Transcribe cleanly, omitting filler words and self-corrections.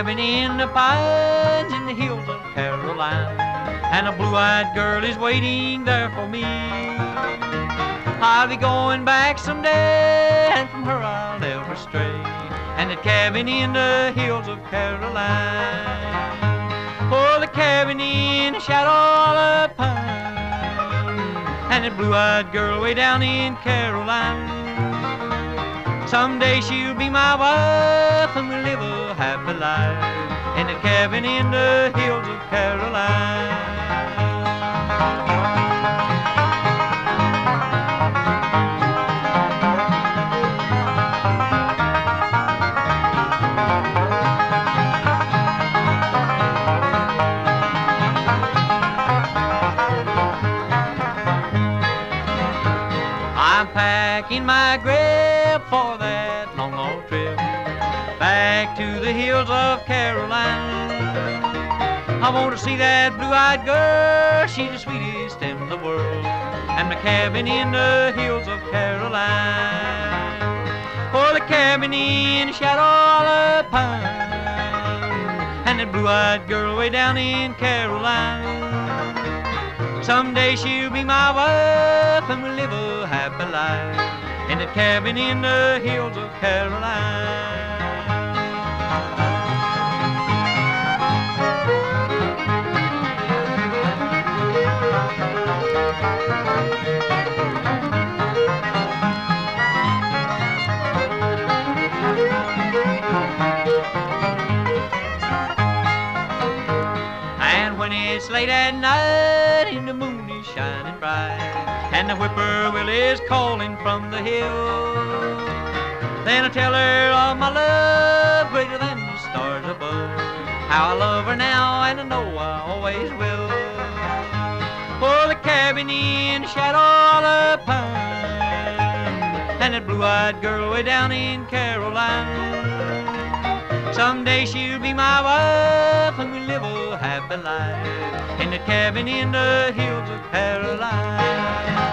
cabin in the pines in the hills of Carolina, and a blue-eyed girl is waiting there for me. I'll be going back someday, and from her I'll never stray, and that cabin in the hills of Carolina. Oh, the cabin in the shadow of a pine, and that blue-eyed girl way down in Carolina. Someday she'll be my wife, and we'll live a happy life in the cabin in the hills of Carolina. I'm packing my grip for that long, long trip back to the hills of Carolina. I want to see that blue-eyed girl, she's the sweetest in the world, and the cabin in the hills of Carolina. Oh, the cabin in the shadow of a pine, and that blue-eyed girl way down in Carolina. Someday she'll be my wife, and we'll live a happy life in that cabin in the hills of Carolina. And when it's late at night and the moon is shining bright, and the whippoorwill is calling from the hill, then I tell her of my love greater than the stars above, how I love her now and I know I always will. Oh, the cabin in the shadow of the pine, and that blue-eyed girl way down in Carolina. Someday she'll be my wife, and we'll live a happy life in the cabin in the hills of Carolina.